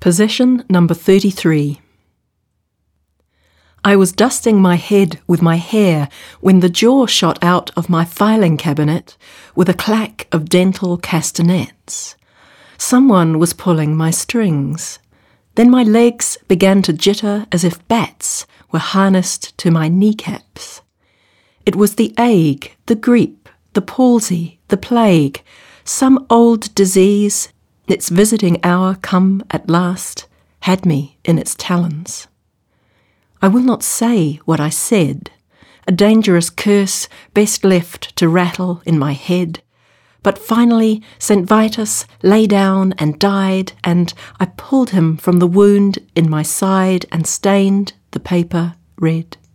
Position number 33. I was dusting my head with my hair when the jaw shot out of my filing cabinet with a clack of dental castanets. Someone was pulling my strings. Then my legs began to jitter as if bats were harnessed to my kneecaps. It was the ague, the grippe, the palsy, the plague, some old disease. Its visiting hour come at last had me in its talons. I will not say what I said, a dangerous curse best left to rattle in my head, but finally St. Vitus lay down and died, and I pulled him from the wound in my side and stained the paper red.